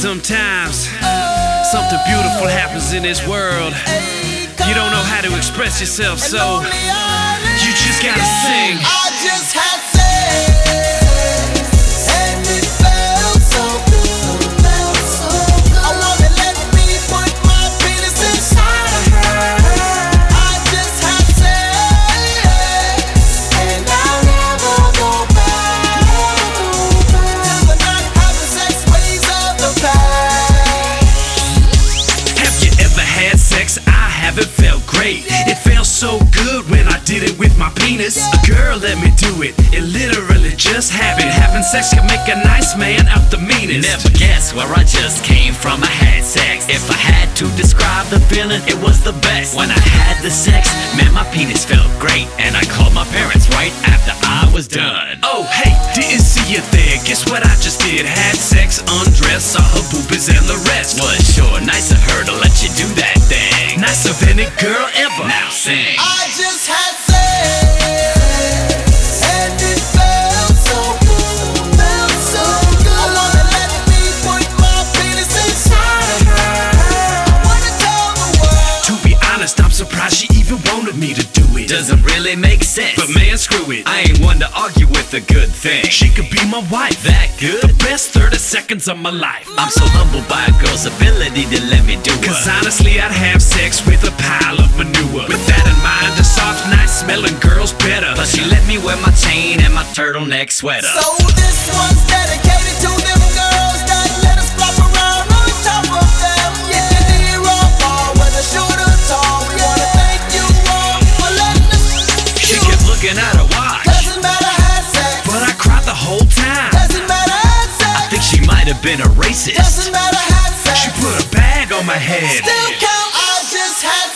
Sometimes something beautiful happens in this world. You don't know how to express yourself, so you just gotta sing. I just had sex, and it felt so good. I wanna let me put my penis inside of her. I just had sex, and I'll never go back to the not having sex ways of the past. Have you ever had sex? I haven't felt great. It felt so good when I did it with my penis. A girl let me do it. It literally just happened. Having sex can make a nice man out the meanest. Never guess where I just came from. I had sex. If I had to describe the feeling, it was the best. When I had the sex, man, my penis felt great. And I called my parents right after I was done. Oh, hey, didn't see you there. Guess what I just did? Had sex, undressed, saw her boobies and the rest. Was sure nice of her to let you do that thing. Nicer than any girl ever. Now sing. I just had sex, and it felt so good. I wanna let me put my penis inside of her. I wanna tell the world. To be honest, I'm surprised she even wanted me to do it. Doesn't really make sense. But man, screw it. I ain't one to argue with a good thing. She could be my wife. That good? The best 30 seconds of my life. I'm so humbled by a girl's ability to let me do it. Cause honestly, I'd have sex with a pile of manure. With that in mind, the soft, nice smelling girl's better. Plus she let me wear my chain and my turtleneck sweater. So this one's dedicated to them girls that let us flop around on top of them. If you did wrong, or whether short or tall, we wanna thank you all for letting us. She kept looking at her watch, Doesn't matter, had sex. but I cried the whole time. Doesn't matter, had sex. I think she might have been a racist. Doesn't matter, had sex. She put a bag on my head. Still count. I just had